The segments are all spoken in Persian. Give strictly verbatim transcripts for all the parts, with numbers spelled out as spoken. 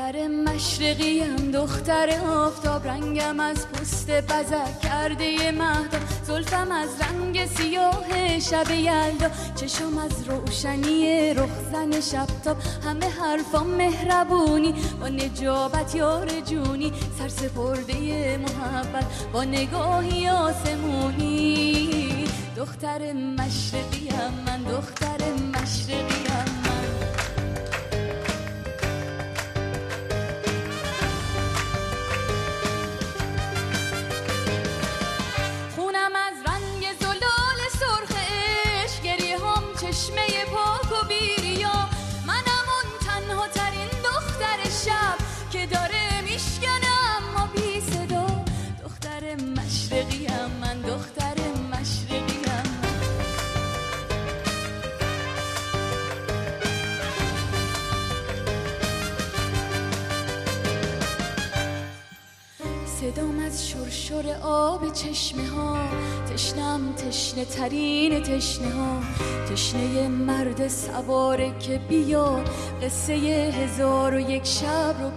دختر مشرقیم، دختر آفتاب، رنگم از پوست بزک کرده مهدا، زلفم از رنگ سیاه شب یلدا، چشم از روشنی رخزن شبتاب، همه حرفام مهربونی، با نجابت یار جونی، سرسپرده محبت با نگاهی آسمونی. دختر مشرقیم من، دختر مشرقیم من. خونم از رنگ زلال سرخ عشق، گریه هم چشمه پاک و بیریا، منم اون تنها ترین دختر شب که داره میشکنه اما بی صدا. دختر مشرقیم من، دختر مشرقیم. صدام از شرشر آب چشمه ها، تشنم تشنه ترین تشنه ها، تشنه مرد سواره که بیا قصه هزار و یک شب رو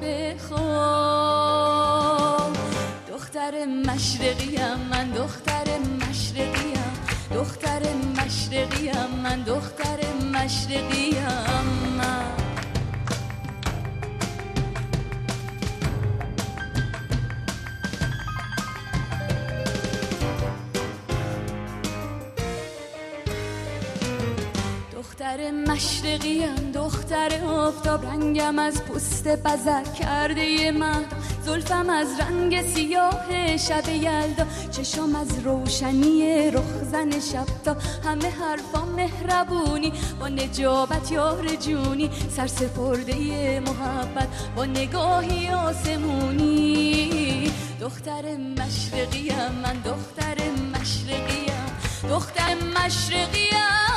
بخوام. دختر مشرقیم من، دختر مشرقیم، دختر مشرقیم من، دختر مشرقیم من. دختر مشرقیم، دختر آفتاب، رنگم از پوست بزک کرده مهدا، زلفم از رنگ سیاه شب یلدا، چشم از روشنی رخزن شبتا، همه حرفام مهربونی، با نجابت یار جونی، سرسپرده محبت با نگاهی آسمونی. دختر مشرقیم من، دختر مشرقیم، دختر مشرقیم.